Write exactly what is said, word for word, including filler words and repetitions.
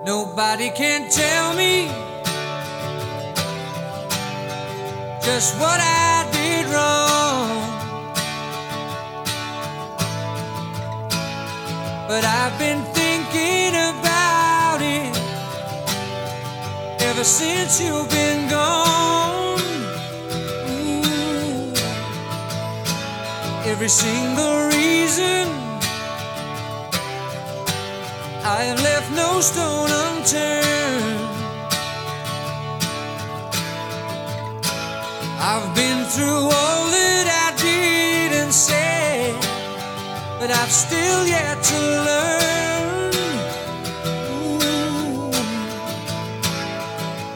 Nobody can tell me just what I did wrong, but I've been thinking about it ever since you've been gone. Ooh. Every single reason I have left no stone unturned. I've been through all that I did and said, but I've still yet to learn.